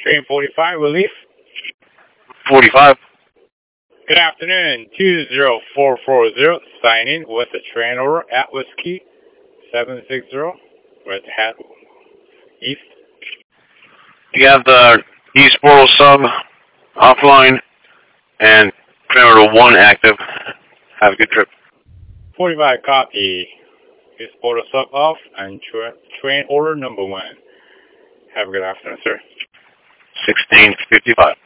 Train 45 will leave. 45. Good afternoon, 20440, sign in with the train order at Whiskey 760, Red Hat East. You have the East Portal sub offline and train order 1 active. Have a good trip. 45 copy. East Portal sub off and train order number 1. Have a good afternoon, sir. 1655.